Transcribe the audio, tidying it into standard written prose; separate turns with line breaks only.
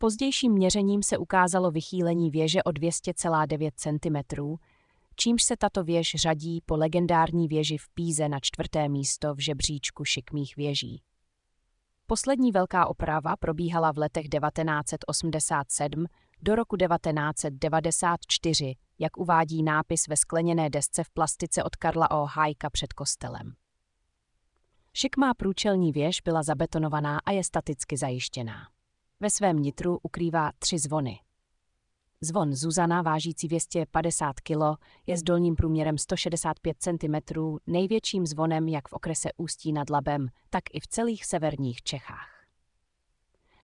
Pozdějším měřením se ukázalo vychýlení věže o 200,9 cm, čímž se tato věž řadí po legendární věži v Píze na 4. místo v žebříčku šikmých věží. Poslední velká oprava probíhala v letech 1987 do roku 1994, jak uvádí nápis ve skleněné desce v plastice od Karla O. Hájka před kostelem. Šikmá průčelní věž byla zabetonovaná a je staticky zajištěná. Ve svém nitru ukrývá 3 zvony. Zvon Zuzana, vážící 250 kg, je s dolním průměrem 165 cm největším zvonem jak v okrese Ústí nad Labem, tak i v celých severních Čechách.